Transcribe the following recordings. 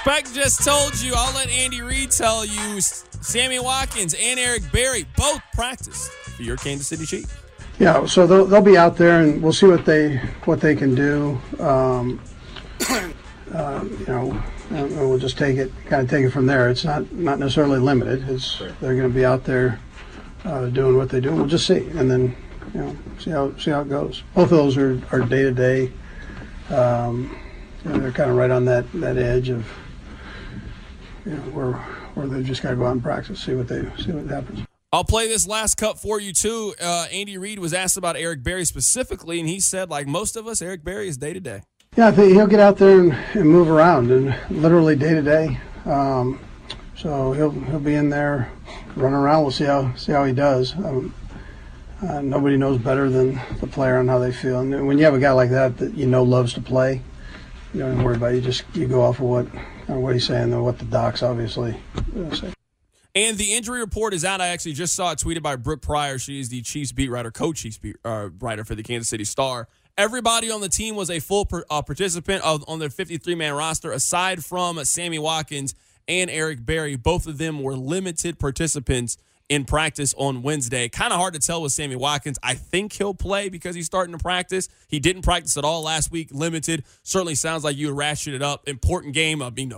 Speck just told you. I'll let Andy Reid tell you. Sammy Watkins and Eric Berry both practiced for your Kansas City Chiefs. Yeah, so they'll be out there, and we'll see what they can do. And we'll just take it from there. It's not necessarily limited. They're going to be out there doing what they do. We'll just see, and then see how it goes. Both of those are day to day. They're kind of right on that edge of where they just got to go out and practice, see what happens. I'll play this last cut for you, too. Andy Reid was asked about Eric Berry specifically, and he said, like most of us, Eric Berry is day to day. Yeah, I think he'll get out there and move around, and literally day to day. So he'll be in there, running around. We'll see how he does. Nobody knows better than the player on how they feel. And when you have a guy like that loves to play, you don't even worry about it. You go off of what he's saying and what the docs obviously say. And the injury report is out. I actually just saw it tweeted by Brooke Pryor. She is the Chiefs beat writer, co-Chiefs beat writer for the Kansas City Star. Everybody on the team was a full participant on their 53-man roster, aside from Sammy Watkins and Eric Berry. Both of them were limited participants in practice on Wednesday. Kind of hard to tell with Sammy Watkins. I think he'll play because he's starting to practice. He didn't practice at all last week, limited. Certainly sounds like you would ratchet it up. Important game, a big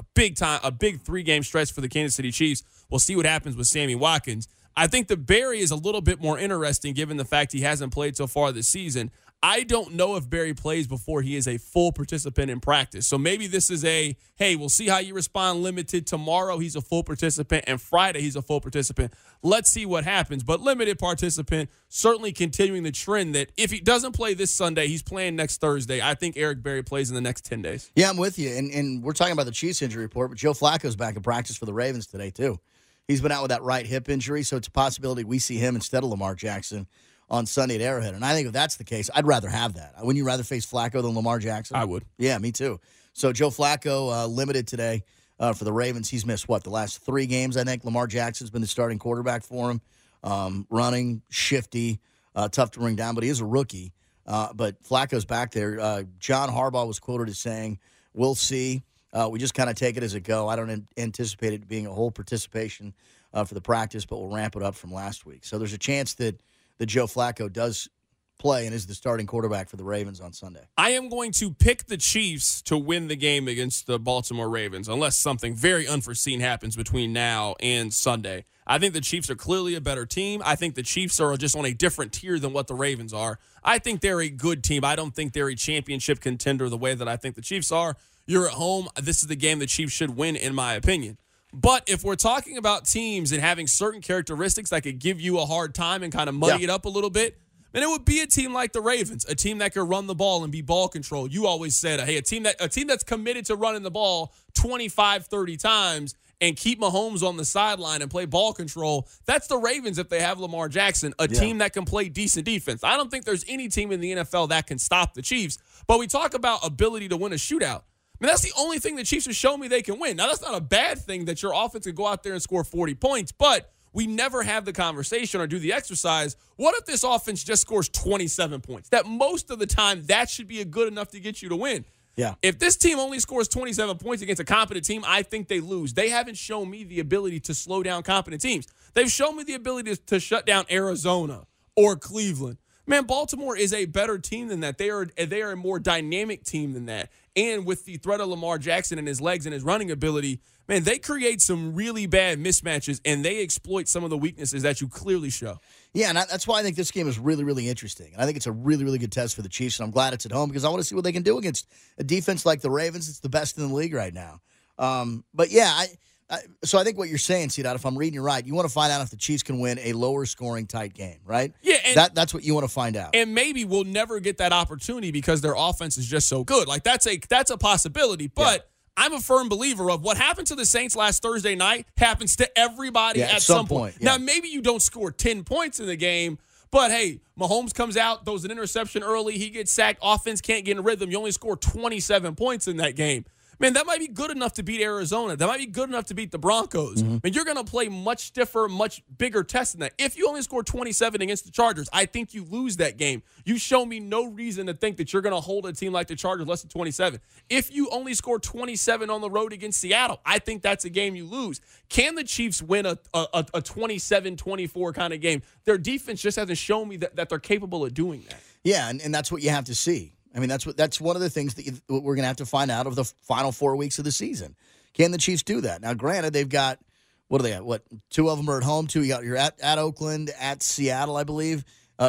3-game stretch for the Kansas City Chiefs. We'll see what happens with Sammy Watkins. I think the Berry is a little bit more interesting given the fact he hasn't played so far this season. I don't know if Berry plays before he is a full participant in practice. So maybe this is hey, we'll see how you respond limited. Tomorrow he's a full participant, and Friday he's a full participant. Let's see what happens. But limited participant, certainly continuing the trend that if he doesn't play this Sunday, he's playing next Thursday. I think Eric Berry plays in the next 10 days. Yeah, I'm with you. And we're talking about the Chiefs injury report, but Joe Flacco's back in practice for the Ravens today, too. He's been out with that right hip injury, so it's a possibility we see him instead of Lamar Jackson on Sunday at Arrowhead. And I think if that's the case, I'd rather have that. Wouldn't you rather face Flacco than Lamar Jackson? I would. Yeah, me too. So Joe Flacco limited today for the Ravens. He's missed, the last 3 games, I think. Lamar Jackson's been the starting quarterback for him. Running, shifty, tough to bring down, but he is a rookie. But Flacco's back there. John Harbaugh was quoted as saying, we'll see. We just kind of take it as it go. I don't anticipate it being a whole participation for the practice, but we'll ramp it up from last week. So there's a chance that Joe Flacco does play and is the starting quarterback for the Ravens on Sunday. I am going to pick the Chiefs to win the game against the Baltimore Ravens, unless something very unforeseen happens between now and Sunday. I think the Chiefs are clearly a better team. I think the Chiefs are just on a different tier than what the Ravens are. I think they're a good team. I don't think they're a championship contender the way that I think the Chiefs are. You're at home. This is the game the Chiefs should win, in my opinion. But if we're talking about teams and having certain characteristics that could give you a hard time and kind of muddy it up a little bit, then it would be a team like the Ravens, a team that could run the ball and be ball control. You always said, hey, a team that's committed to running the ball 25, 30 times and keep Mahomes on the sideline and play ball control. That's the Ravens if they have Lamar Jackson, a team that can play decent defense. I don't think there's any team in the NFL that can stop the Chiefs. But we talk about ability to win a shootout. I mean, that's the only thing the Chiefs have shown me they can win. Now, that's not a bad thing that your offense could go out there and score 40 points, but we never have the conversation or do the exercise. What if this offense just scores 27 points? That most of the time, that should be good enough to get you to win. Yeah. If this team only scores 27 points against a competent team, I think they lose. They haven't shown me the ability to slow down competent teams. They've shown me the ability to shut down Arizona or Cleveland. Man, Baltimore is a better team than that. They are a more dynamic team than that. And with the threat of Lamar Jackson and his legs and his running ability, man, they create some really bad mismatches, and they exploit some of the weaknesses that you clearly show. Yeah, and that's why I think this game is really, really interesting. And I think it's a really, really good test for the Chiefs, and I'm glad it's at home because I want to see what they can do against a defense like the Ravens. It's the best in the league right now. But, yeah, so I think what you're saying, C-Dot, if I'm reading you right, you want to find out if the Chiefs can win a lower-scoring tight game, right? Yeah. And that's what you want to find out. And maybe we'll never get that opportunity because their offense is just so good. Like, that's a possibility. But I'm a firm believer of what happened to the Saints last Thursday night happens to everybody at some point. Yeah. Now, maybe you don't score 10 points in the game, but, hey, Mahomes comes out, throws an interception early, he gets sacked, offense can't get in rhythm. You only score 27 points in that game. man, that might be good enough to beat Arizona. That might be good enough to beat the Broncos. I mean, you're going to play much stiffer, much bigger tests than that. If you only score 27 against the Chargers, I think you lose that game. You show me no reason to think that you're going to hold a team like the Chargers less than 27. If you only score 27 on the road against Seattle, I think that's a game you lose. Can the Chiefs win a 27-24 kind of game? Their defense just hasn't shown me that they're capable of doing that. Yeah, and that's what you have to see. I mean, that's one of the things that we're going to have to find out of the final 4 weeks of the season. Can the Chiefs do that? Now, granted, they've got, what do they got? 2 of them are at home, 2 you're at Oakland, at Seattle, I believe.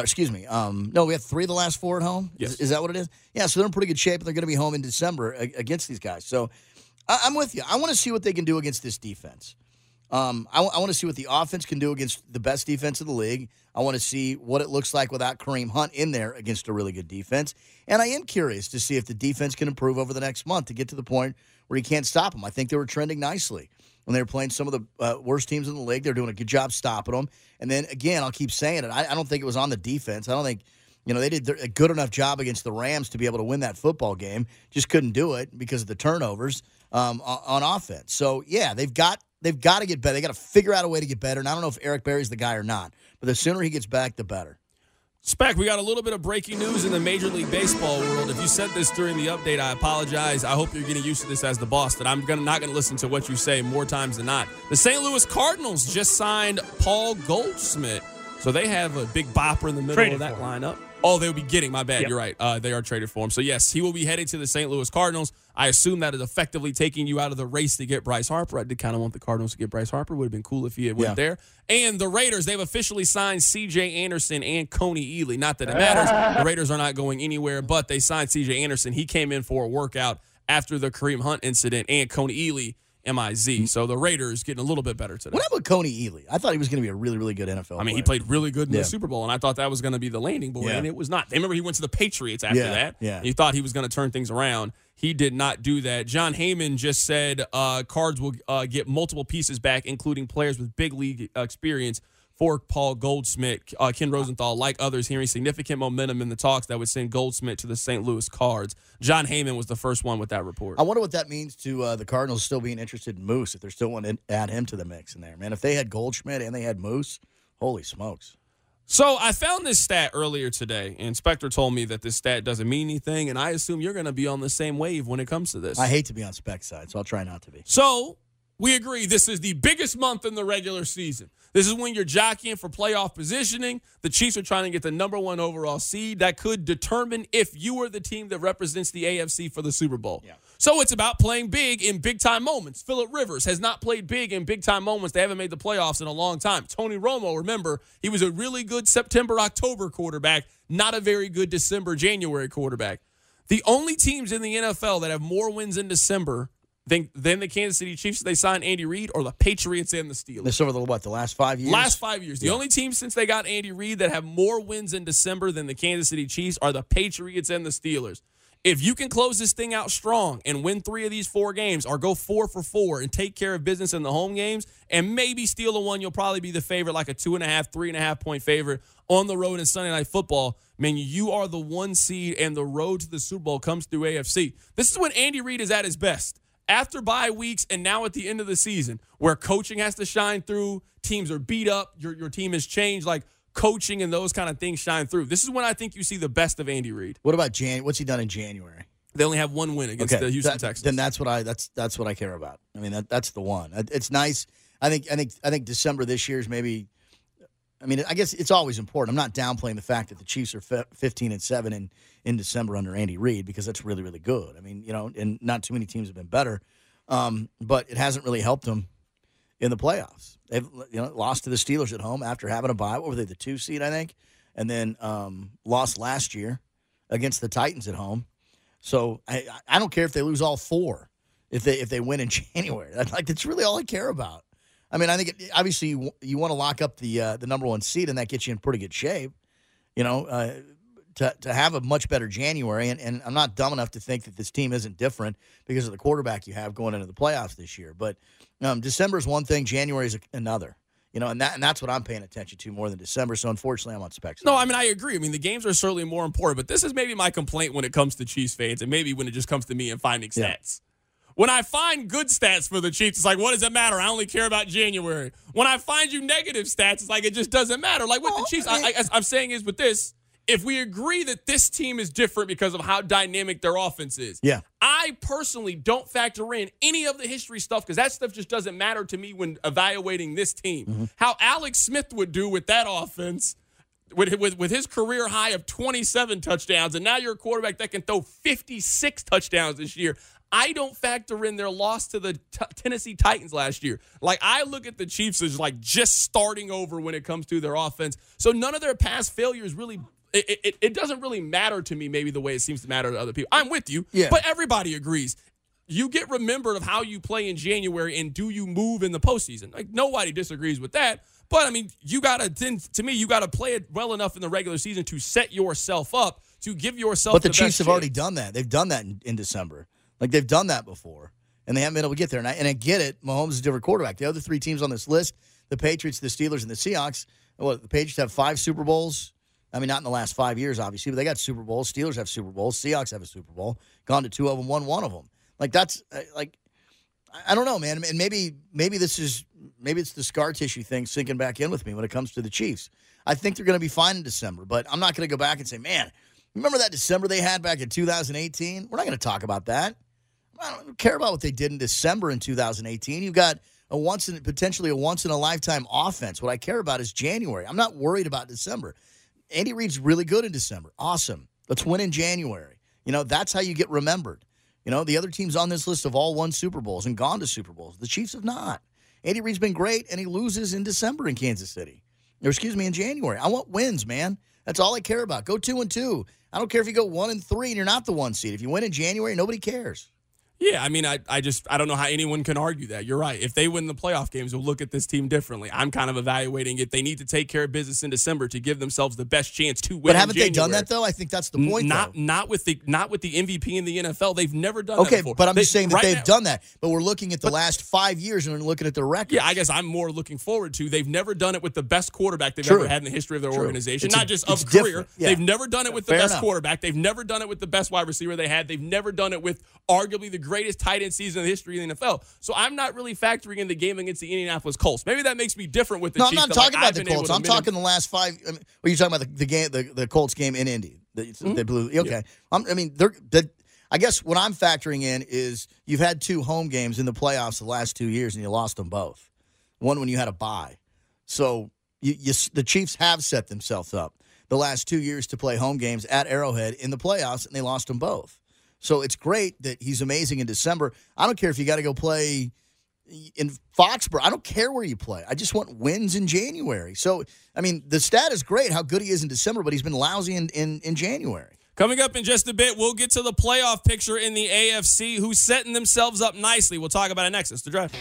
No, we have 3 of the last 4 at home. Yes. Is that what it is? Yeah, so they're in pretty good shape, and they're going to be home in December against these guys. So I'm with you. I want to see what they can do against this defense. I want to see what the offense can do against the best defense in the league. I want to see what it looks like without Kareem Hunt in there against a really good defense. And I am curious to see if the defense can improve over the next month to get to the point where you can't stop them. I think they were trending nicely when they were playing some of the worst teams in the league. They're doing a good job stopping them. And then, again, I'll keep saying it. I don't think it was on the defense. I don't think, they did a good enough job against the Rams to be able to win that football game. Just couldn't do it because of the turnovers on offense. So, yeah, they've got to get better. They got to figure out a way to get better. And I don't know if Eric Berry's the guy or not. But the sooner he gets back, the better. Spec, we got a little bit of breaking news in the Major League Baseball world. If you said this during the update, I apologize. I hope you're getting used to this as the boss, that I'm not going to listen to what you say more times than not. The St. Louis Cardinals just signed Paul Goldschmidt. So they have a big bopper in the middle of that lineup. Oh, they'll be getting, my bad, You're right. They are traded for him. So, yes, he will be headed to the St. Louis Cardinals. I assume that is effectively taking you out of the race to get Bryce Harper. I did kind of want the Cardinals to get Bryce Harper. Would have been cool if he had went there. And the Raiders, they've officially signed C.J. Anderson and Coney Ealy. Not that it matters. The Raiders are not going anywhere, but they signed C.J. Anderson. He came in for a workout after the Kareem Hunt incident, and Coney Ealy, M-I-Z. So the Raiders getting a little bit better today. What about Coney Ealy? I thought he was going to be a really, really good NFL player. He played really good in the Super Bowl, and I thought that was going to be the landing board, and it was not. Remember, he went to the Patriots after that. Yeah. And you thought he was going to turn things around. He did not do that. John Heyman just said Cards will get multiple pieces back, including players with big league experience for Paul Goldschmidt. Ken Rosenthal, like others, hearing significant momentum in the talks that would send Goldschmidt to the St. Louis Cards. John Heyman was the first one with that report. I wonder what that means to the Cardinals still being interested in Moose, if they're still wanting to add him to the mix in there. Man, if they had Goldschmidt and they had Moose, holy smokes. So I found this stat earlier today, and Spectre told me that this stat doesn't mean anything, and I assume you're going to be on the same wave when it comes to this. I hate to be on Spec's side, so I'll try not to be. So we agree this is the biggest month in the regular season. This is when you're jockeying for playoff positioning. The Chiefs are trying to get the number 1 overall seed. That could determine if you are the team that represents the AFC for the Super Bowl. Yeah. So it's about playing big in big-time moments. Phillip Rivers has not played big in big-time moments. They haven't made the playoffs in a long time. Tony Romo, remember, he was a really good September-October quarterback, not a very good December-January quarterback. The only teams in the NFL that have more wins in December than the Kansas City Chiefs, they signed Andy Reid, or the Patriots and the Steelers. This over the last 5 years? Last 5 years. The only team since they got Andy Reid that have more wins in December than the Kansas City Chiefs are the Patriots and the Steelers. If you can close this thing out strong and win 3 of these 4 games, or go 4 for 4 and take care of business in the home games, and maybe steal the one, you'll probably be the favorite, like a 2.5, 3.5 point favorite on the road in Sunday Night Football. Man, you are the 1 seed, and the road to the Super Bowl comes through AFC. This is when Andy Reid is at his best. After bye weeks and now at the end of the season, where coaching has to shine through, teams are beat up, your team has changed, like coaching and those kind of things shine through. This is when I think you see the best of Andy Reid. What about what's he done in January? They only have 1 win against the Houston Texans. Then that's what I care about. I mean, that's the one. It's nice. I think December this year is maybe. I mean, I guess it's always important. I'm not downplaying the fact that the Chiefs are 15-7 in December under Andy Reid, because that's really, really good. I mean, and not too many teams have been better, but it hasn't really helped them in the playoffs. They've lost to the Steelers at home after having a bye. What were they, the 2 seed, I think, and then lost last year against the Titans at home. So I don't care if they lose all 4 if they win in January. That's really all I care about. I mean, I think obviously you want to lock up the number 1 seed, and that gets you in pretty good shape, to have a much better January. And I'm not dumb enough to think that this team isn't different because of the quarterback you have going into the playoffs this year. But December is one thing, January is another. And that's what I'm paying attention to more than December. So unfortunately, I'm on specs. No, I mean, I agree. I mean, the games are certainly more important, but this is maybe my complaint when it comes to Chiefs fans, and maybe when it just comes to me and finding stats. When I find good stats for the Chiefs, it's like, what does it matter? I only care about January. When I find you negative stats, it's like, it just doesn't matter. Like with the Chiefs, I'm saying is with this, if we agree that this team is different because of how dynamic their offense is, yeah, I personally don't factor in any of the history stuff because that stuff just doesn't matter to me when evaluating this team. Mm-hmm. How Alex Smith would do with that offense, with his career high of 27 touchdowns, and now you're a quarterback that can throw 56 touchdowns this year. I don't factor in their loss to the Tennessee Titans last year. Like, I look at the Chiefs as like just starting over when it comes to their offense. So none of their past failures really it doesn't really matter to me maybe the way it seems to matter to other people. I'm with you, but everybody agrees. You get remembered of how you play in January and do you move in the postseason. Like, nobody disagrees with that. But, I mean, you got to play it well enough in the regular season to set yourself up, to give yourself the best chance. But the Chiefs have already done that. They've done that in December. Like, they've done that before, and they haven't been able to get there. And I get it. Mahomes is a different quarterback. The other three teams on this list, the Patriots, the Steelers, and the Seahawks, the Patriots have 5 Super Bowls. I mean, not in the last 5 years, obviously, but they got Super Bowls. Steelers have Super Bowls. Seahawks have a Super Bowl. Gone to 2 of them, won 1 of them. Like, that's, I don't know, man. And maybe it's the scar tissue thing sinking back in with me when it comes to the Chiefs. I think they're going to be fine in December, but I'm not going to go back and say, man, remember that December they had back in 2018? We're not going to talk about that. I don't care about what they did in December in 2018. You've got potentially a once-in-a-lifetime offense. What I care about is January. I'm not worried about December. Andy Reid's really good in December. Awesome. Let's win in January. That's how you get remembered. The other teams on this list have all won Super Bowls and gone to Super Bowls. The Chiefs have not. Andy Reid's been great, and he loses in December in Kansas City. In January. I want wins, man. That's all I care about. Go 2-2. I don't care if you go 1-3 and you're not the 1 seed. If you win in January, nobody cares. Yeah, I mean, I don't know how anyone can argue that. You're right. If they win the playoff games, we'll look at this team differently. I'm kind of evaluating it. They need to take care of business in December to give themselves the best chance to win. But haven't they done that though? I think that's the point. Not with the MVP in the NFL. They've never done that before. Okay, but I'm just saying that they've done that. But we're looking at the last 5 years and we're looking at their record. Yeah, I guess I'm more looking forward to. They've never done it with the best quarterback they've ever had in the history of their organization. Not just of career. Yeah. They've never done it with the best quarterback. They've never done it with the best wide receiver they had. They've never done it with arguably the greatest tight end season in the history of the NFL. So I'm not really factoring in the game against the Indianapolis Colts. Maybe that makes me different with the Chiefs. No, I'm not talking about the Colts. I'm talking the last 5. I mean, are you talking about the game, the Colts game in Indy? They blew. Okay. Yeah. I guess what I'm factoring in is you've had 2 home games in the playoffs the last 2 years, and you lost them both. One when you had a bye. So the Chiefs have set themselves up the last 2 years to play home games at Arrowhead in the playoffs, and they lost them both. So it's great that he's amazing in December. I don't care if you got to go play in Foxborough. I don't care where you play. I just want wins in January. So, I mean, the stat is great, how good he is in December, but he's been lousy in January. Coming up in just a bit, we'll get to the playoff picture in the AFC, who's setting themselves up nicely. We'll talk about it next. It's The Drive.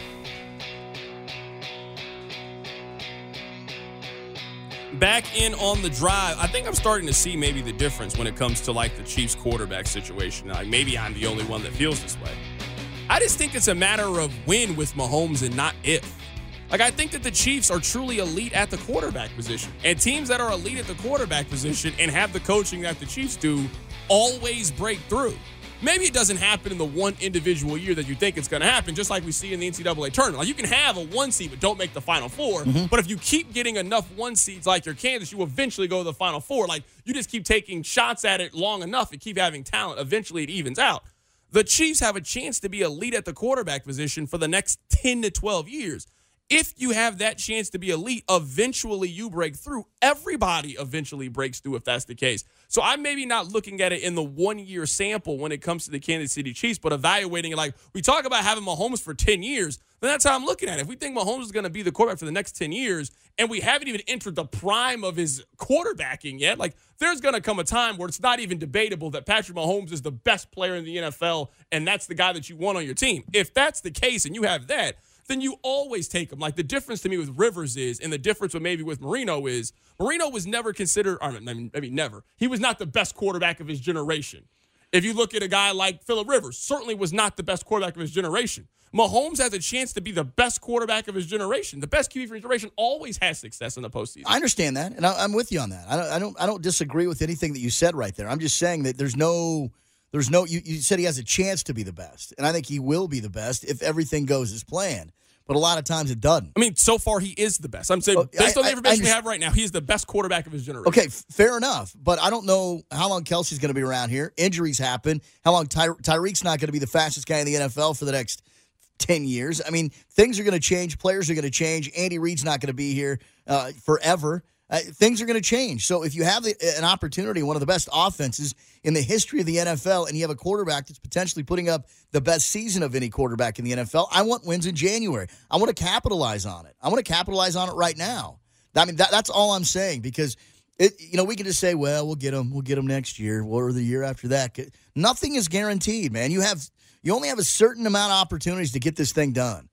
Back in on The Drive. I think I'm starting to see maybe the difference when it comes to like the Chiefs quarterback situation. Like maybe I'm the only one that feels this way. I just think it's a matter of when with Mahomes and not if. Like I think that the Chiefs are truly elite at the quarterback position. And teams that are elite at the quarterback position and have the coaching that the Chiefs do always break through. Maybe it doesn't happen in the one individual year that you think it's going to happen, just like we see in the NCAA tournament. Like you can have a 1 seed but don't make the Final Four. Mm-hmm. But if you keep getting enough 1 seeds like your Kansas, you eventually go to the Final Four. Like you just keep taking shots at it long enough and keep having talent. Eventually it evens out. The Chiefs have a chance to be elite at the quarterback position for the next 10 to 12 years. If you have that chance to be elite, eventually you break through. Everybody eventually breaks through if that's the case. So I'm maybe not looking at it in the 1 year sample when it comes to the Kansas City Chiefs, but evaluating it like we talk about having Mahomes for 10 years, then that's how I'm looking at it. If we think Mahomes is going to be the quarterback for the next 10 years and we haven't even entered the prime of his quarterbacking yet, like there's going to come a time where it's not even debatable that Patrick Mahomes is the best player in the NFL and that's the guy that you want on your team. If that's the case and you have that, then you always take him. Like the difference to me with Rivers is, and the difference with maybe with Marino is, Marino was never considered, or maybe never. He was not the best quarterback of his generation. If you look at a guy like Phillip Rivers, certainly was not the best quarterback of his generation. Mahomes has a chance to be the best quarterback of his generation. The best QB for his generation always has success in the postseason. I understand that, and I'm with you on that. I don't disagree with anything that you said right there. I'm just saying that there's no There's no. You said he has a chance to be the best, and I think he will be the best if everything goes as planned. But a lot of times it doesn't. I mean, so far he is the best. I'm saying, based on the information we have right now, he is the best quarterback of his generation. Okay, fair enough. But I don't know how long Kelsey's going to be around here. Injuries happen. How long Tyreek's not going to be the fastest guy in the NFL for the next 10 years. I mean, things are going to change. Players are going to change. Andy Reid's not going to be here forever. Things are going to change. So if you have an opportunity, one of the best offenses in the history of the NFL, and you have a quarterback that's potentially putting up the best season of any quarterback in the NFL, I want wins in January. I want to capitalize on it. I want to capitalize on it right now. I mean, that's all I'm saying, because we can just say, well, we'll get them next year or the year after that. Nothing is guaranteed, man. You only have a certain amount of opportunities to get this thing done.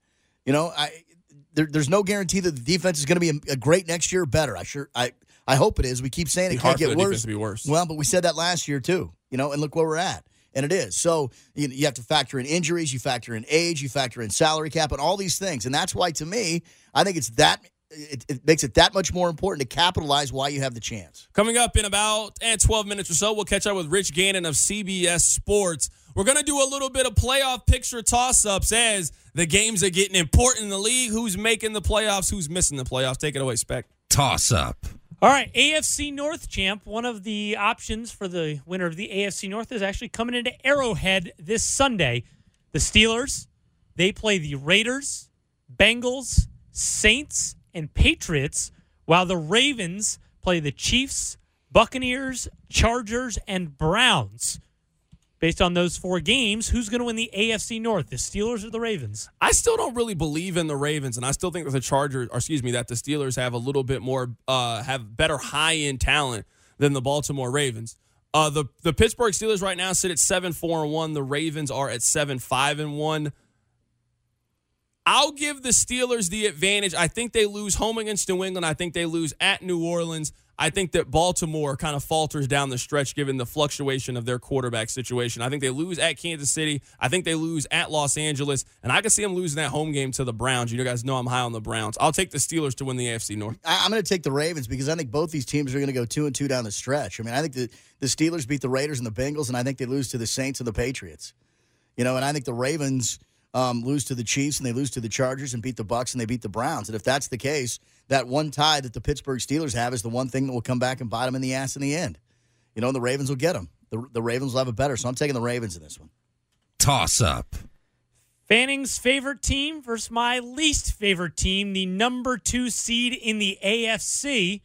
There's no guarantee that the defense is going to be a great next year or better. I hope it is. We keep saying it can't get worse. To be worse. Well, but we said that last year too, and look where we're at. And it is. So you have to factor in injuries, you factor in age, you factor in salary cap, and all these things. And that's why, to me, I think it makes it that much more important to capitalize while you have the chance. Coming up in about 12 minutes or so, we'll catch up with Rich Gannon of CBS Sports. We're going to do a little bit of playoff picture toss-ups as the games are getting important in the league. Who's making the playoffs? Who's missing the playoffs? Take it away, Spec. Toss-up. All right, AFC North champ. One of the options for the winner of the AFC North is actually coming into Arrowhead this Sunday. The Steelers, they play the Raiders, Bengals, Saints, and Patriots, while the Ravens play the Chiefs, Buccaneers, Chargers, and Browns. Based on those 4 games, who's going to win the AFC North, the Steelers or the Ravens? I still don't really believe in the Ravens, and I still think that the Steelers have a little bit more, have better high-end talent than the Baltimore Ravens. The Pittsburgh Steelers right now sit at 7-4-1. The Ravens are at 7-5-1. I'll give the Steelers the advantage. I think they lose home against New England. I think they lose at New Orleans. I think that Baltimore kind of falters down the stretch given the fluctuation of their quarterback situation. I think they lose at Kansas City. I think they lose at Los Angeles. And I can see them losing that home game to the Browns. You guys know I'm high on the Browns. I'll take the Steelers to win the AFC North. I'm going to take the Ravens because I think both these teams are going to go 2-2 down the stretch. I mean, I think the Steelers beat the Raiders and the Bengals, and I think they lose to the Saints and the Patriots. And I think the Ravens lose to the Chiefs and they lose to the Chargers and beat the Bucs and they beat the Browns. And if that's the case, that one tie that the Pittsburgh Steelers have is the one thing that will come back and bite them in the ass in the end. And the Ravens will get them. The Ravens will have it better. So I'm taking the Ravens in this one. Toss up. Fanning's favorite team versus my least favorite team, the number 2 seed in the AFC.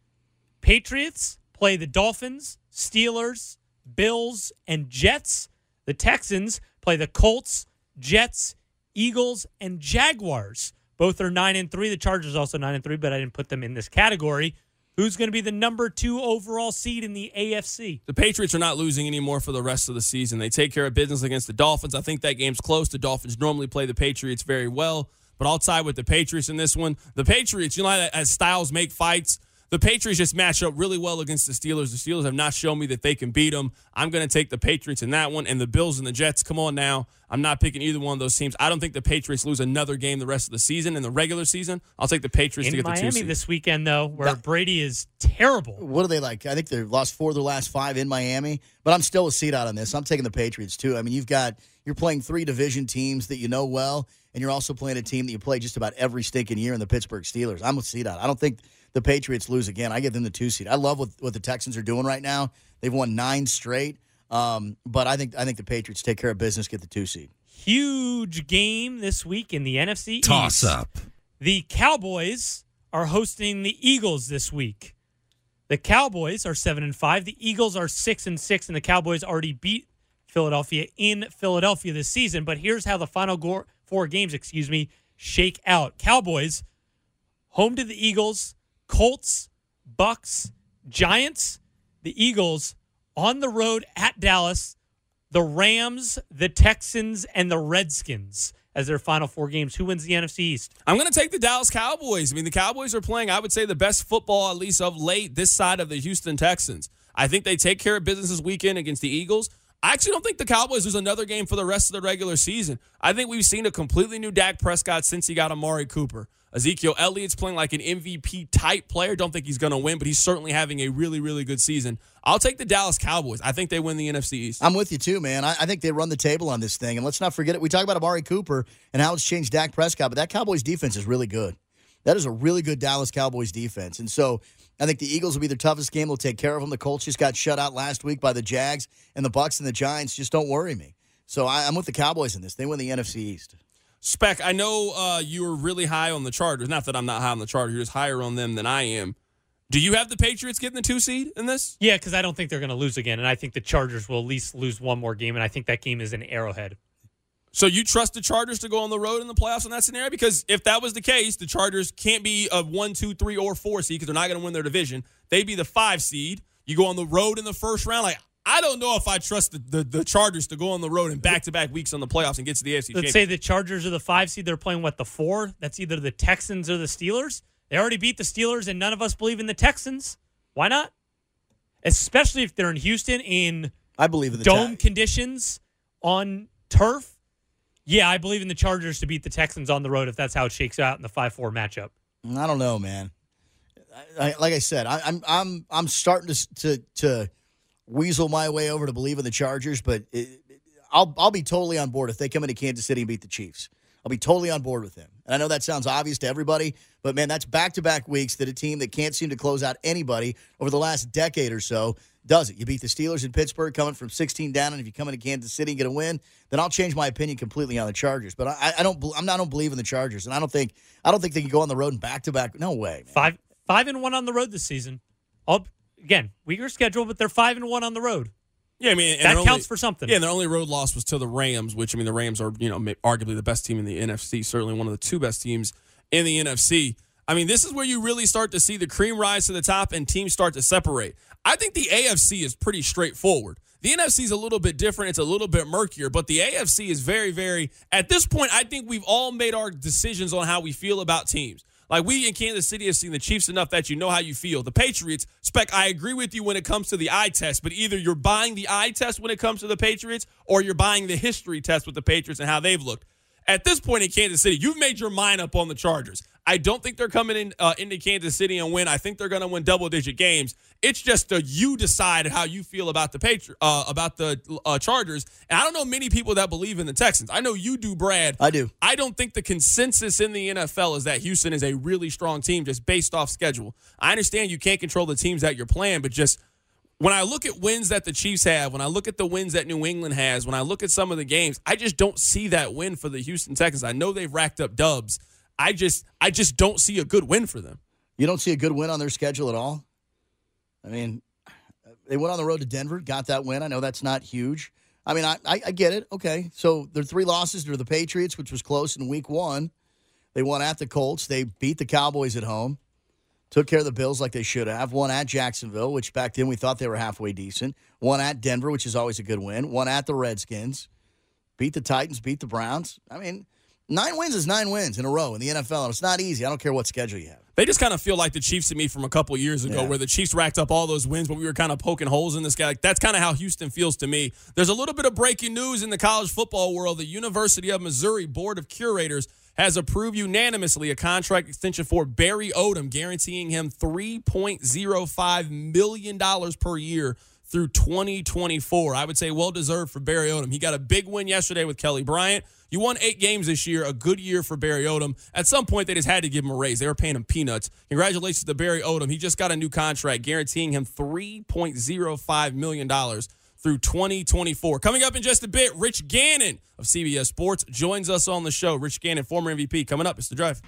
Patriots play the Dolphins, Steelers, Bills, and Jets. The Texans play the Colts, Jets, Eagles, and Jaguars. Both are 9-3. The Chargers also 9-3, but I didn't put them in this category. Who's going to be the number 2 overall seed in the AFC? The Patriots are not losing anymore for the rest of the season. They take care of business against the Dolphins. I think that game's close. The Dolphins normally play the Patriots very well, but I'll side with the Patriots in this one. The Patriots, as styles make fights, the Patriots just match up really well against the Steelers. The Steelers have not shown me that they can beat them. I'm going to take the Patriots in that one. And the Bills and the Jets, come on now. I'm not picking either one of those teams. I don't think the Patriots lose another game the rest of the season. In the regular season, I'll take the Patriots to get the 2 seed. In Miami this weekend, though, where Brady is terrible. What are they like? I think they've lost 4 of their last 5 in Miami. But I'm still a seed out on this. I'm taking the Patriots, too. I mean, you're playing 3 division teams that you know well, and you're also playing a team that you play just about every stinking year in the Pittsburgh Steelers. I'm a seed out. I don't think the Patriots lose again. I give them the 2 seed. I love what the Texans are doing right now. They've won 9 straight. But I think the Patriots take care of business, get the 2 seed. Huge game this week in the NFC East. Toss up. The Cowboys are hosting the Eagles this week. The Cowboys are 7-5. The Eagles are 6-6, and the Cowboys already beat Philadelphia in Philadelphia this season. But here's how the final 4 games, shake out. Cowboys home to the Eagles, Colts, Bucks, Giants. The Eagles on the road at Dallas, the Rams, the Texans, and the Redskins as their final 4 games. Who wins the NFC East? I'm going to take the Dallas Cowboys. I mean, the Cowboys are playing, I would say, the best football, at least of late, this side of the Houston Texans. I think they take care of business this weekend against the Eagles. I actually don't think the Cowboys lose another game for the rest of the regular season. I think we've seen a completely new Dak Prescott since he got Amari Cooper. Ezekiel Elliott's playing like an MVP-type player. Don't think he's going to win, but he's certainly having a really, really good season. I'll take the Dallas Cowboys. I think they win the NFC East. I'm with you, too, man. I think they run the table on this thing. And let's not forget it. We talk about Amari Cooper and how it's changed Dak Prescott, but that Cowboys defense is really good. That is a really good Dallas Cowboys defense. And so I think the Eagles will be their toughest game. They'll take care of them. The Colts just got shut out last week by the Jags, and the Bucs and the Giants just don't worry me. So I'm with the Cowboys in this. They win the NFC East. Spec, I know you were really high on the Chargers. Not that I'm not high on the Chargers. You're just higher on them than I am. Do you have the Patriots getting the 2 seed in this? Yeah, because I don't think they're going to lose again, and I think the Chargers will at least lose one more game, and I think that game is in Arrowhead. So you trust the Chargers to go on the road in the playoffs in that scenario? Because if that was the case, the Chargers can't be a 1, 2, 3, or 4 seed because they're not going to win their division. They'd be the 5 seed. You go on the road in the first round. Like, I don't know if I trust the Chargers to go on the road in back-to-back weeks on the playoffs and get to the AFC Championship. Let's say the Chargers are the 5 seed. They're playing, the 4? That's either the Texans or the Steelers. They already beat the Steelers, and none of us believe in the Texans. Why not? Especially if they're in Houston in I believe in the dome conditions on turf. Yeah, I believe in the Chargers to beat the Texans on the road if that's how it shakes out in the 5-4 matchup. I don't know, man. Like I said, I'm starting to weasel my way over to believe in the Chargers, but I'll be totally on board if they come into Kansas City and beat the Chiefs. I'll be totally on board with them. And I know that sounds obvious to everybody, but, man, that's back-to-back weeks that a team that can't seem to close out anybody over the last decade or so does it. You beat the Steelers in Pittsburgh coming from 16 down, and if you come into Kansas City and get a win, then I'll change my opinion completely on the Chargers. But I don't believe in the Chargers, and I don't think they can go on the road and back-to-back. No way, man. 5-1 on the road this season. Again, weaker schedule, but they're 5-1 on the road. Yeah, I mean, that counts for something. Yeah, and their only road loss was to the Rams, which, I mean, the Rams are, arguably the best team in the NFC, certainly one of the 2 best teams in the NFC. I mean, this is where you really start to see the cream rise to the top and teams start to separate. I think the AFC is pretty straightforward. The NFC is a little bit different. It's a little bit murkier, but the AFC is very, very, at this point, I think we've all made our decisions on how we feel about teams. Like, we in Kansas City have seen the Chiefs enough that you know how you feel. The Patriots, Spec, I agree with you when it comes to the eye test, but either you're buying the eye test when it comes to the Patriots or you're buying the history test with the Patriots and how they've looked. At this point in Kansas City, you've made your mind up on the Chargers. I don't think they're coming into Kansas City and win. I think they're going to win double-digit games. It's just you decide how you feel about the Chargers. And I don't know many people that believe in the Texans. I know you do, Brad. I do. I don't think the consensus in the NFL is that Houston is a really strong team just based off schedule. I understand you can't control the teams that you're playing, but just when I look at wins that the Chiefs have, when I look at the wins that New England has, when I look at some of the games, I just don't see that win for the Houston Texans. I know they've racked up dubs. I just don't see a good win for them. You don't see a good win on their schedule at all? I mean, they went on the road to Denver, got that win. I know that's not huge. I mean, I get it. Okay, so their 3 losses to the Patriots, which was close in week 1. They won at the Colts. They beat the Cowboys at home. Took care of the Bills like they should have. Won at Jacksonville, which back then we thought they were halfway decent. Won at Denver, which is always a good win. Won at the Redskins. Beat the Titans, beat the Browns. I mean, 9 wins is 9 wins in a row in the NFL, and it's not easy. I don't care what schedule you have. They just kind of feel like the Chiefs to me from a couple years ago where the Chiefs racked up all those wins, but we were kind of poking holes in this guy. Like, that's kind of how Houston feels to me. There's a little bit of breaking news in the college football world. The University of Missouri Board of Curators has approved unanimously a contract extension for Barry Odom, guaranteeing him $3.05 million per year through 2024. I would say well-deserved for Barry Odom. He got a big win yesterday with Kelly Bryant. You won 8 games this year, a good year for Barry Odom. At some point, they just had to give him a raise. They were paying him peanuts. Congratulations to Barry Odom. He just got a new contract guaranteeing him $3.05 million through 2024. Coming up in just a bit, Rich Gannon of CBS Sports joins us on the show. Rich Gannon, former MVP, coming up. It's The Drive.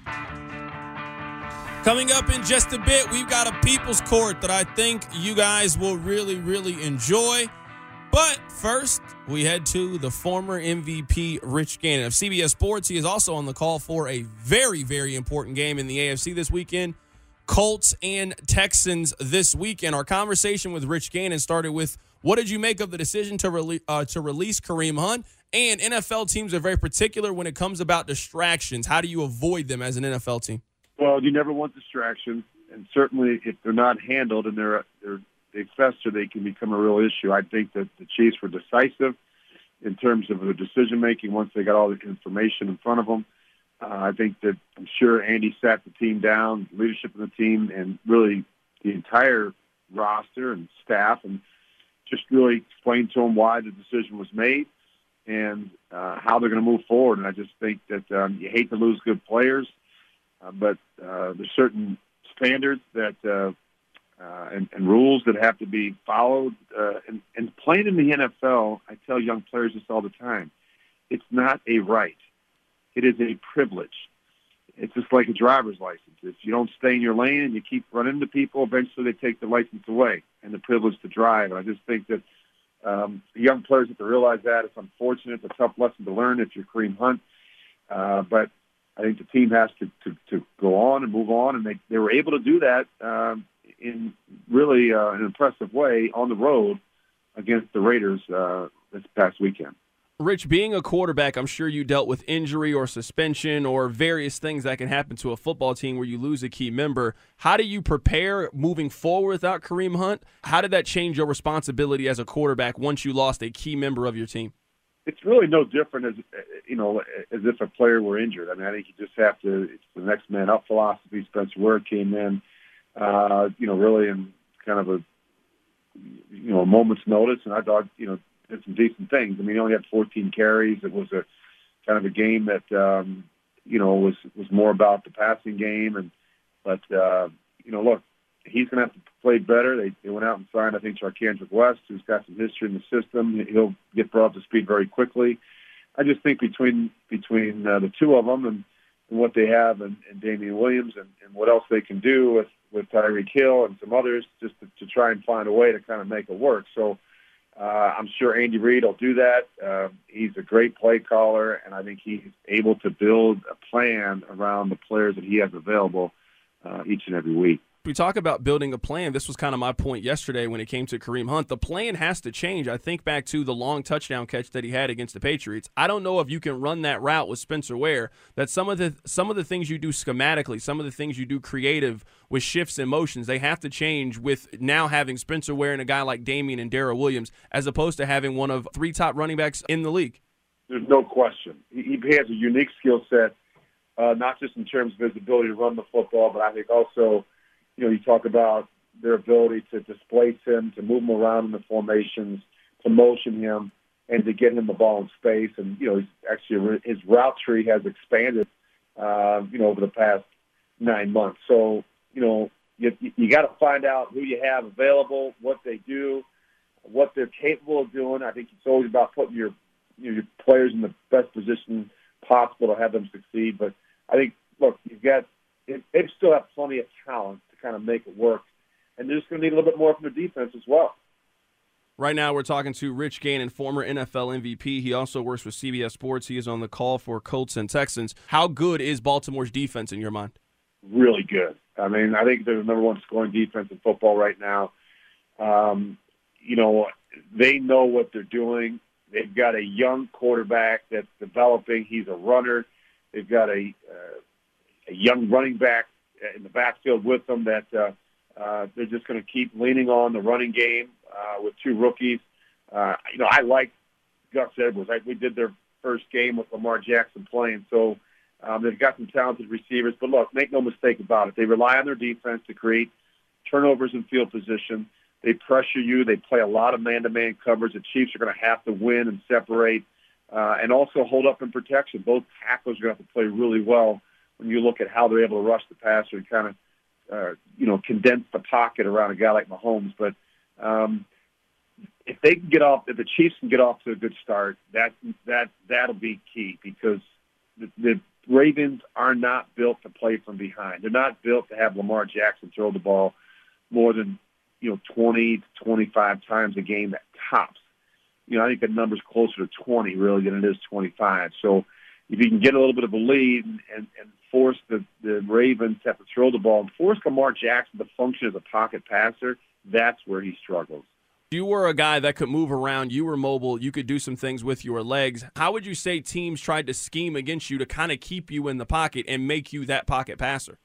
Coming up in just a bit, we've got a People's Court that I think you guys will really, really enjoy. But first, we head to the former MVP, Rich Gannon of CBS Sports. He is also on the call for a very, very important game in the AFC this weekend. Colts and Texans this weekend. Our conversation with Rich Gannon started with, what did you make of the decision to release Kareem Hunt? And NFL teams are very particular when it comes about distractions. How do you avoid them as an NFL team? Well, you never want distractions, and certainly if they're not handled and they're they fester, they can become a real issue. I think that the Chiefs were decisive in terms of their decision-making once they got all the information in front of them. I think that I'm sure Andy sat the team down, leadership of the team, and really the entire roster and staff, and just really explained to them why the decision was made and how they're going to move forward. And I just think that you hate to lose good players, but there's certain standards that and rules that have to be followed. And playing in the NFL, I tell young players this all the time, it's not a right. It is a privilege. It's just like a driver's license. If you don't stay in your lane and you keep running into people, eventually they take the license away and the privilege to drive. And I just think that the young players have to realize that. It's unfortunate. It's a tough lesson to learn if you're Kareem Hunt. But I think the team has to go on and move on, and they were able to do that in really an impressive way on the road against the Raiders this past weekend. Rich, being a quarterback, I'm sure you dealt with injury or suspension or various things that can happen to a football team where you lose a key member. How do you prepare moving forward without Kareem Hunt? How did that change your responsibility as a quarterback once you lost a key member of your team? It's really no different as if a player were injured. I mean, I think you just have to. It's the next man up philosophy. Spencer Ware came in, really in kind of a moment's notice, and I thought, did some decent things. I mean, he only had 14 carries. It was a kind of a game that was more about the passing game, but look, he's going to have to play better. They went out and signed, I think, Charcandrick West, who's got some history in the system. He'll get brought up to speed very quickly. I just think between the two of them and what they have and Damian Williams and what else they can do with Tyreek Hill and some others, just to try and find a way to kind of make it work. So I'm sure Andy Reid will do that. He's a great play caller, and I think he's able to build a plan around the players that he has available each and every week. We talk about building a plan. This was kind of my point yesterday when it came to Kareem Hunt. The plan has to change. I think back to the long touchdown catch that he had against the Patriots. I don't know if you can run that route with Spencer Ware, that some of the things you do schematically, some of the things you do creative with shifts and motions, they have to change with now having Spencer Ware and a guy like Damian and Darrell Williams, as opposed to having one of 3 top running backs in the league. There's no question. He has a unique skill set, not just in terms of his ability to run the football, but I think also you talk about their ability to displace him, to move him around in the formations, to motion him, and to get him the ball in space. And, he's actually his route tree has expanded, over the past 9 months. So, you got to find out who you have available, what they do, what they're capable of doing. I think it's always about putting your players in the best position possible to have them succeed. But I think, look, they still have plenty of talent to kind of make it work. And they're just going to need a little bit more from the defense as well. Right now we're talking to Rich Gannon, former NFL MVP. He also works with CBS Sports. He is on the call for Colts and Texans. How good is Baltimore's defense in your mind? Really good. I mean, I think they're the number one scoring defense in football right now. They know what they're doing. They've got a young quarterback that's developing. He's a runner. They've got a young running back in the backfield with them that they're just going to keep leaning on the running game with 2 rookies. I like Gus Edwards. We did their first game with Lamar Jackson playing, so they've got some talented receivers. But look, make no mistake about it. They rely on their defense to create turnovers in field position. They pressure you. They play a lot of man-to-man coverage. The Chiefs are going to have to win and separate and also hold up in protection. Both tackles are going to have to play really well when you look at how they're able to rush the passer and kind of, condense the pocket around a guy like Mahomes. But if the Chiefs can get off to a good start, that'll be key, because the Ravens are not built to play from behind. They're not built to have Lamar Jackson throw the ball more than 20 to 25 times a game at tops. I think the number's closer to 20 really than it is 25. So if you can get a little bit of a lead and force the Ravens to have to throw the ball and force Lamar Jackson to function as a pocket passer, that's where he struggles. You were a guy that could move around. You were mobile. You could do some things with your legs. How would you say teams tried to scheme against you to kind of keep you in the pocket and make you that pocket passer?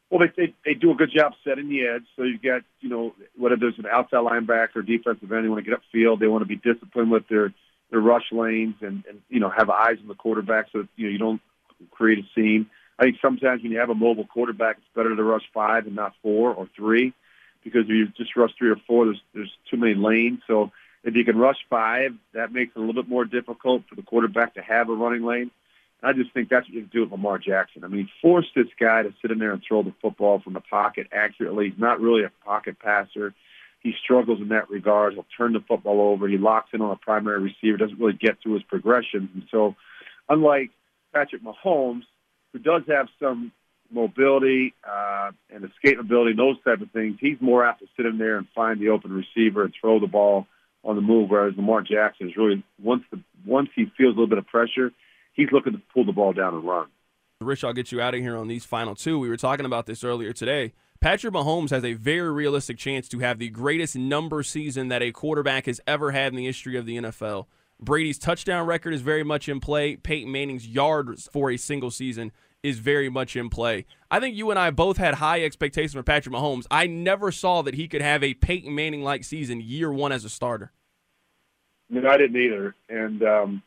Well, they do a good job setting the edge. So you've got, whether there's an outside linebacker, defensive end, they want to get upfield. They want to be disciplined with their rush lanes and have eyes on the quarterback so that, you don't create a scene. I think sometimes when you have a mobile quarterback, it's better to rush 5 and not 4 or 3 because if you just rush 3 or 4, there's too many lanes. So if you can rush 5, that makes it a little bit more difficult for the quarterback to have a running lane. I just think that's what you do with Lamar Jackson. I mean, force this guy to sit in there and throw the football from the pocket accurately. He's not really a pocket passer. He struggles in that regard. He'll turn the football over. He locks in on a primary receiver, doesn't really get through his progressions. And so unlike Patrick Mahomes, who does have some mobility and escapability, those type of things, he's more apt to sit in there and find the open receiver and throw the ball on the move, whereas Lamar Jackson is really, once he feels a little bit of pressure, he's looking to pull the ball down and run. Rich, I'll get you out of here on these final two. We were talking about this earlier today. Patrick Mahomes has a very realistic chance to have the greatest number season that a quarterback has ever had in the history of the NFL. Brady's touchdown record is very much in play. Peyton Manning's yards for a single season is very much in play. I think you and I both had high expectations for Patrick Mahomes. I never saw that he could have a Peyton Manning-like season year one as a starter. No, I didn't either. And,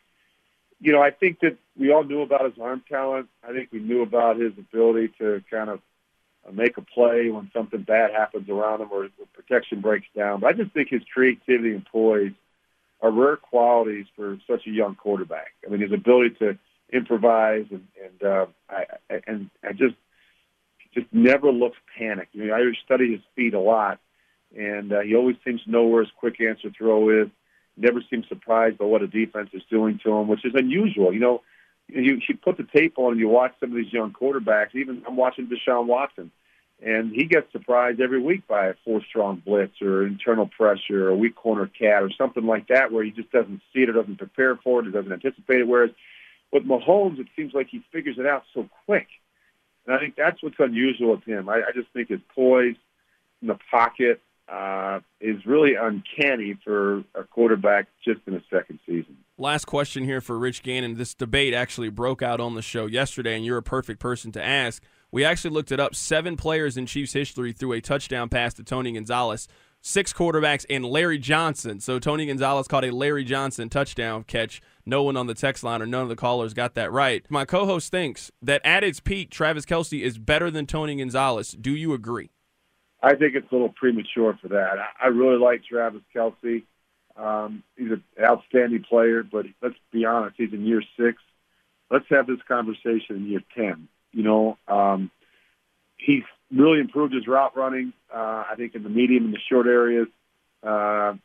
I think that we all knew about his arm talent. I think we knew about his ability to kind of make a play when something bad happens around him or protection breaks down. But I just think his creativity and poise are rare qualities for such a young quarterback. I mean, his ability to improvise and just never looks panicked. I study his feet a lot, and he always seems to know where his quick answer throw is. Never seems surprised by what a defense is doing to him, which is unusual. You put the tape on and you watch some of these young quarterbacks. Even I'm watching Deshaun Watson, and he gets surprised every week by a 4-strong blitz or internal pressure or a weak corner cat or something like that where he just doesn't see it or doesn't prepare for it or doesn't anticipate it. Whereas with Mahomes, it seems like he figures it out so quick. And I think that's what's unusual with him. I just think his poise in the pocket is really uncanny for a quarterback just in a second season. Last question here for Rich Gannon. This debate actually broke out on the show yesterday, and you're a perfect person to ask. We actually looked it up. 7 players in Chiefs history threw a touchdown pass to Tony Gonzalez. 6 quarterbacks and Larry Johnson. So Tony Gonzalez caught a Larry Johnson touchdown catch. No one on the text line or none of the callers got that right. My co-host thinks that at its peak, Travis Kelce is better than Tony Gonzalez. Do you agree? I think it's a little premature for that. I really like Travis Kelce. He's an outstanding player, but let's be honest, he's in year 6. Let's have this conversation in year 10. He's really improved his route running. I think in the medium and the short areas, I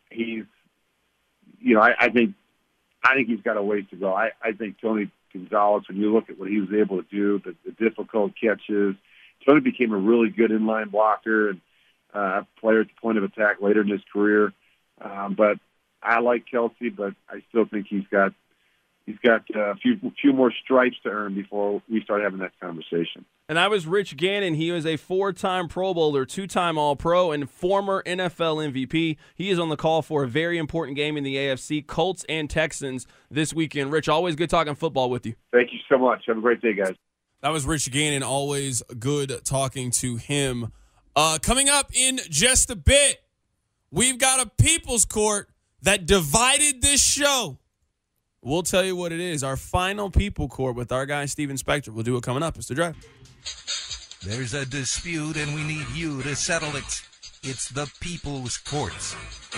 think he's got a ways to go. I think Tony Gonzalez, when you look at what he was able to do, the difficult catches, Tony became a really good inline blocker and player at the point of attack later in his career. But I like Kelce, but I still think he's got a few more stripes to earn before we start having that conversation. And that was Rich Gannon. He was a 4-time Pro Bowler, 2-time All-Pro, and former NFL MVP. He is on the call for a very important game in the AFC, Colts and Texans this weekend. Rich, always good talking football with you. Thank you so much. Have a great day, guys. That was Rich Gannon. Always good talking to him. Coming up in just a bit, we've got a People's Court that divided this show. We'll tell you what it is. Our final People Court with our guy, Steven Spector. We'll do it coming up. It's The Drive. There's a dispute, and we need you to settle it. It's the People's Courts.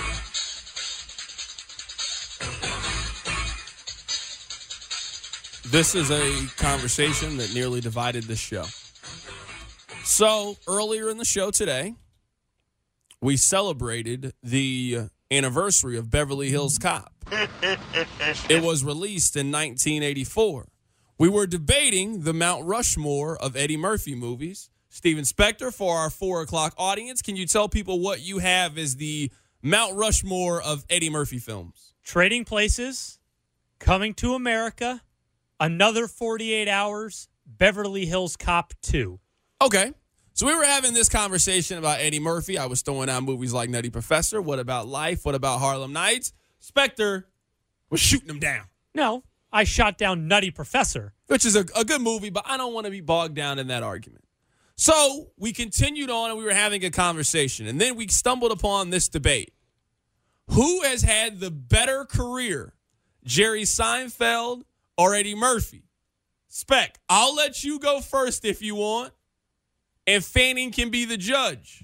This is a conversation that nearly divided this show. So, earlier in the show today, we celebrated the anniversary of Beverly Hills Cop. It was released in 1984. We were debating the Mount Rushmore of Eddie Murphy movies. Steven Spector, for our 4 o'clock audience, can you tell people what you have as the Mount Rushmore of Eddie Murphy films? Trading Places, Coming to America, Another 48 Hours, Beverly Hills Cop 2. Okay. So we were having this conversation about Eddie Murphy. I was throwing out movies like Nutty Professor. What About Life? What about Harlem Nights? Spector was shooting them down. No, I shot down Nutty Professor. Which is a good movie, but I don't want to be bogged down in that argument. So we continued on and we were having a conversation. And then we stumbled upon this debate. Who has had the better career, Jerry Seinfeld or Eddie Murphy? Spec, I'll let you go first if you want. And Fanning can be the judge.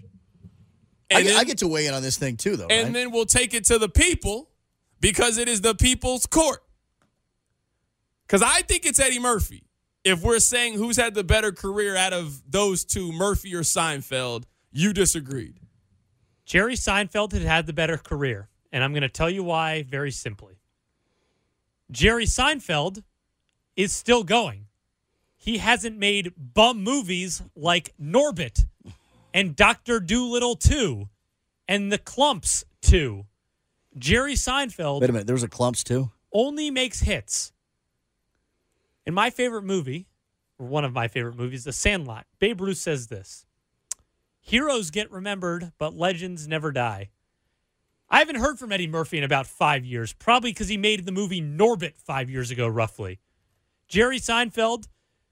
I get to weigh in on this thing too, though. And then we'll take it to the people because it is the people's court. Because I think it's Eddie Murphy. If we're saying who's had the better career out of those two, Murphy or Seinfeld, you disagreed. Jerry Seinfeld had the better career, and I'm going to tell you why very simply. Jerry Seinfeld is still going. He hasn't made bum movies like Norbit and Dr. Dolittle 2 and The Clumps 2. Jerry Seinfeld... Wait a minute, there was a Clumps 2? ...only makes hits. In my favorite movie, or one of my favorite movies, The Sandlot, Babe Ruth says this: heroes get remembered, but legends never die. I haven't heard from Eddie Murphy in about 5 years, probably because he made the movie Norbit 5 years ago, roughly. Jerry Seinfeld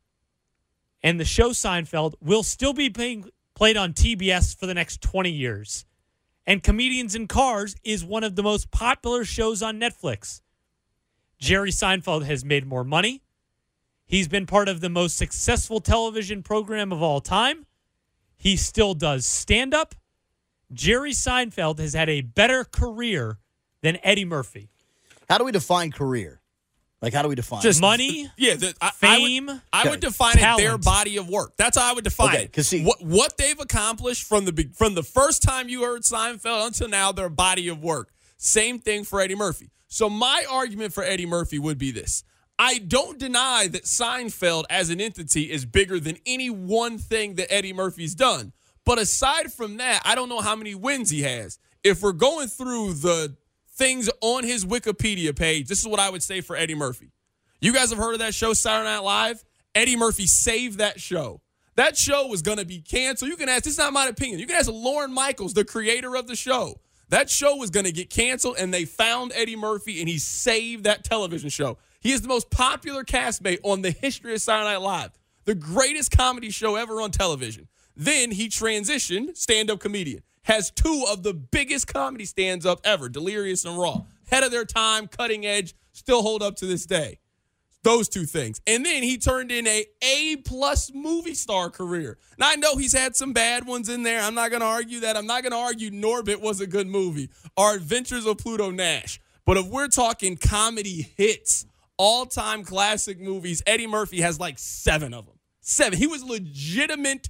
and the show Seinfeld will still be being played on TBS for the next 20 years. And Comedians in Cars is one of the most popular shows on Netflix. Jerry Seinfeld has made more money. He's been part of the most successful television program of all time. He still does stand-up. Jerry Seinfeld has had a better career than Eddie Murphy. How do we define career? Like, how do we define Just money, fame, I would define talent. it their body of work. That's how I would define it. Because what they've accomplished from the first time you heard Seinfeld until now, their body of work. Same thing for Eddie Murphy. So my argument for Eddie Murphy would be this. I don't deny that Seinfeld as an entity is bigger than any one thing that Eddie Murphy's done. But aside from that, I don't know how many wins he has. If we're going through the things on his Wikipedia page, this is what I would say for Eddie Murphy. You guys have heard of that show, Saturday Night Live? Eddie Murphy saved that show. That show was going to be canceled. You can ask, this is not my opinion. You can ask Lorne Michaels, the creator of the show. That show was going to get canceled, and they found Eddie Murphy, and he saved that television show. He is the most popular castmate on the history of Saturday Night Live, the greatest comedy show ever on television. Then he transitioned, stand-up comedian. Has two of the biggest comedy stand-up ever, Delirious and Raw. Head of their time, cutting edge, still hold up to this day. Those two things. And then he turned in a A-plus movie star career. Now, I know he's had some bad ones in there. I'm not going to argue that. I'm not going to argue Norbit was a good movie or Adventures of Pluto Nash. But if we're talking comedy hits, all-time classic movies, Eddie Murphy has like 7 of them. 7. He was legitimate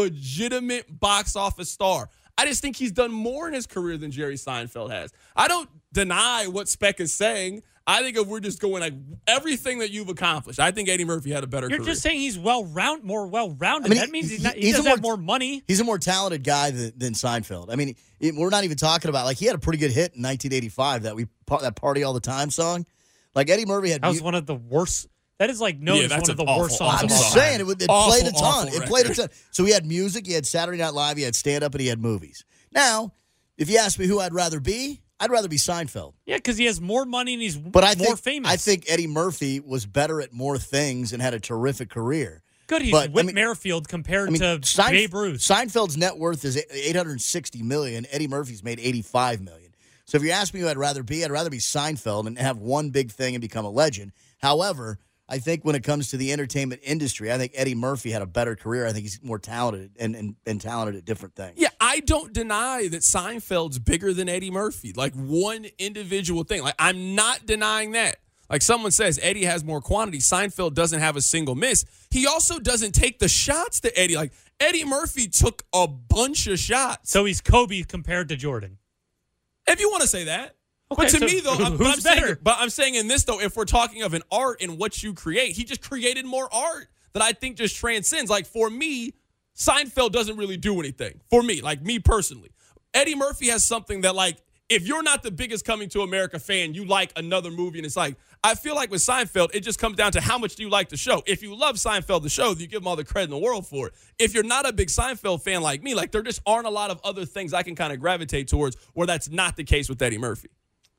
box office star. I just think he's done more in his career than Jerry Seinfeld has. I don't deny what Speck is saying. I think if we're just going like everything that you've accomplished, I think Eddie Murphy had a better career. You're just saying he's more well-rounded. I mean, that means he doesn't have more money. He's a more talented guy than Seinfeld. I mean, we're not even talking about, like, he had a pretty good hit in 1985, that Party All the Time song. Like, Eddie Murphy had... That was one of the worst... That is like known as one of the worst songs I'm of all just time. saying, it played a ton. It played a ton. So he had music, he had Saturday Night Live, he had stand-up, and he had movies. Now, if you ask me who I'd rather be Seinfeld. Yeah, because he has more money and he's more famous. I think Eddie Murphy was better at more things and had a terrific career. Good, he's Whit Merrifield compared to Babe Ruth. Seinfeld's net worth is $860 million. Eddie Murphy's made $85 million. So if you ask me who I'd rather be Seinfeld and have one big thing and become a legend. However, I think when it comes to the entertainment industry, I think Eddie Murphy had a better career. I think he's more talented and talented at different things. Yeah, I don't deny that Seinfeld's bigger than Eddie Murphy. Like one individual thing. Like I'm not denying that. Like someone says, Eddie has more quantity. Seinfeld doesn't have a single miss. He also doesn't take the shots to Eddie. Like Eddie Murphy took a bunch of shots. So he's Kobe compared to Jordan. If you want to say that. Okay, but to so me, though, who's better? I'm saying in this, though, if we're talking of an art and what you create, he just created more art that I think just transcends. Like, for me, Seinfeld doesn't really do anything. For me, like me personally. Eddie Murphy has something that, like, if you're not the biggest Coming to America fan, you like another movie. And it's like, I feel like with Seinfeld, it just comes down to how much do you like the show. If you love Seinfeld, the show, you give him all the credit in the world for it. If you're not a big Seinfeld fan like me, like, there just aren't a lot of other things I can kind of gravitate towards where that's not the case with Eddie Murphy.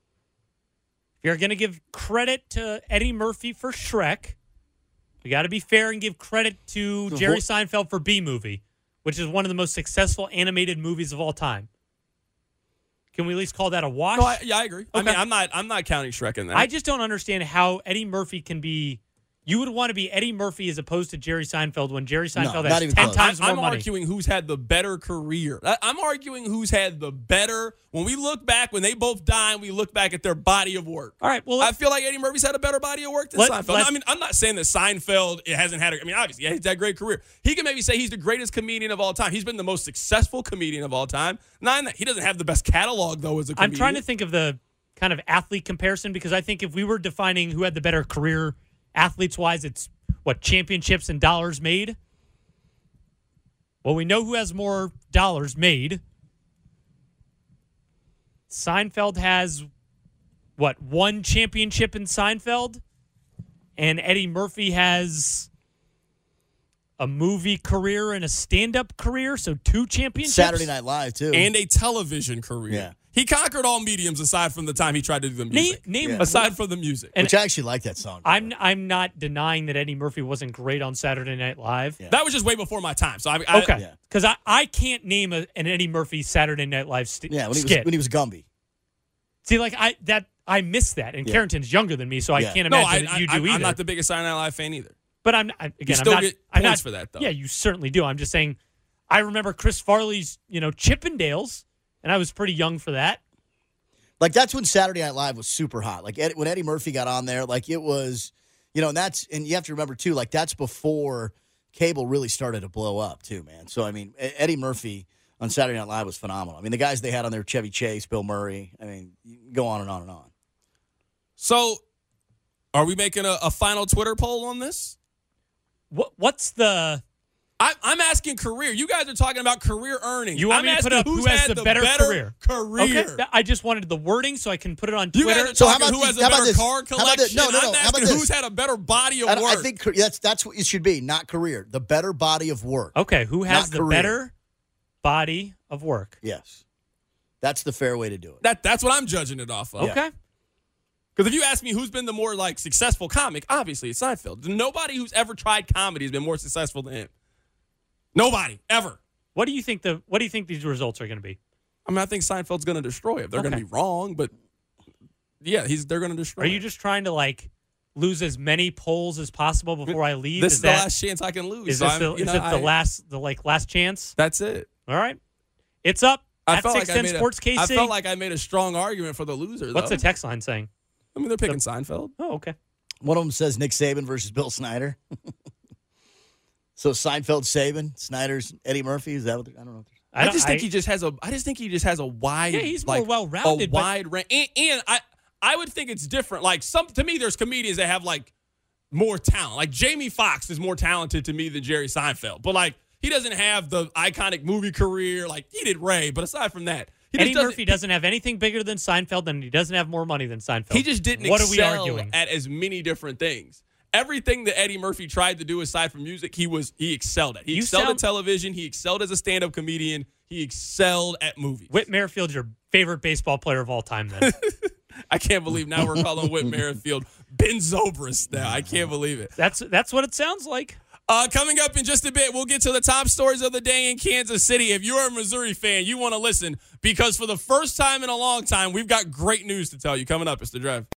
If you're going to give credit to Eddie Murphy for Shrek, we got to be fair and give credit to Jerry Seinfeld for B-Movie. which is one of the most successful animated movies of all time. Can we at least call that a wash? No, I agree. Okay. I mean, I'm not counting Shrek in that. I just don't understand how Eddie Murphy can be. You would want to be Eddie Murphy as opposed to Jerry Seinfeld when Jerry Seinfeld not has even 10 close. times more I'm money. arguing who's had the better career. I'm arguing who's had the better. When we look back, when they both die, and we look back at their body of work. All right, well, I feel like Eddie Murphy's had a better body of work than Seinfeld. I mean, I'm not saying that Seinfeld hasn't had. I mean, obviously, he's had a great career. He can maybe say he's the greatest comedian of all time. He's been the most successful comedian of all time. He doesn't have the best catalog though as a comedian. I'm trying to think of the kind of athlete comparison because I think if we were defining who had the better career athletes-wise, it's what, championships and dollars made? Well, we know who has more dollars made. Seinfeld has, what, 1 championship in Seinfeld? And Eddie Murphy has a movie career and a stand-up career, so 2 championships? Saturday Night Live, too. and a television career. Yeah. He conquered all mediums aside from the time he tried to do the music. Name Aside from the music. And which I actually like that song. I'm not denying that Eddie Murphy wasn't great on Saturday Night Live. Yeah. That was just way before my time. So Okay, Yeah. because I can't name an Eddie Murphy Saturday Night Live skit. when he was Gumby. See, like I missed that, and Yeah. Carrington's younger than me, so I Yeah. can't No, imagine that you do either. I'm not the biggest Saturday Night Live fan either. But I'm still not, get I'm points not, for that, though. Yeah, you certainly do. I'm just saying, I remember Chris Farley's Chippendales, and I was pretty young for that. Like, that's when Saturday Night Live was super hot. Like, when Eddie Murphy got on there, like, it was, and you have to remember, too, like, that's before cable really started to blow up, too, man. So, I mean, Eddie Murphy on Saturday Night Live was phenomenal. I mean, the guys they had on there, Chevy Chase, Bill Murray, I mean, you can go on and on and on. So, are we making a final Twitter poll on this? What's the... I'm asking career. You guys are talking about career earnings. You want I'm me to asking put up who's who has had the better career? career. Okay, I just wanted the wording so I can put it on You Twitter. guys are So how talking about who has a how about better this? car How about collection. this? No. I'm How about asking this? who's had a better body of I work. think that's what it should be, not career. The better body of work. Okay, who has Not the career. better body of work? Yes. That's the fair way to do it. That's what I'm judging it off of. Okay. Because if you ask me who's been the more successful comic, obviously it's Seinfeld. Nobody who's ever tried comedy has been more successful than him. Nobody ever. What do you think these results are going to be? I mean, I think Seinfeld's going to destroy it. They're going to Okay. be wrong, but yeah, they're going to destroy. Are you it. just trying to lose as many polls as possible before I leave? This is the last chance I can lose. Is so this I'm- the last chance? That's it. All right, it's up I at felt like 610 Sports KC. I felt like I made a strong argument for the loser. What's though. the text line saying? I mean, they're picking Seinfeld. Oh, okay. One of them says Nick Saban versus Bill Snyder. So Seinfeld, Saban, Snyder's Eddie Murphy. Is that what? I don't know. I just think he just has a wide. Yeah, he's more well-rounded, A wide range, and I would think it's different. To me, there's comedians that have more talent. Like Jamie Foxx is more talented to me than Jerry Seinfeld, but he doesn't have the iconic movie career like he did Ray. But aside from that, Eddie Murphy doesn't have anything bigger than Seinfeld, and he doesn't have more money than Seinfeld. He just didn't What excel are we arguing? at as many different things. Everything that Eddie Murphy tried to do aside from music, he excelled at. He excelled at television. He excelled as a stand-up comedian. He excelled at movies. Whit Merrifield's your favorite baseball player of all time, then. I can't believe now we're calling Whit Merrifield Ben Zobrist now. I can't believe it. That's what it sounds like. Coming up in just a bit, we'll get to the top stories of the day in Kansas City. If you're a Missouri fan, you want to listen because for the first time in a long time, we've got great news to tell you. Coming up, it's The Drive.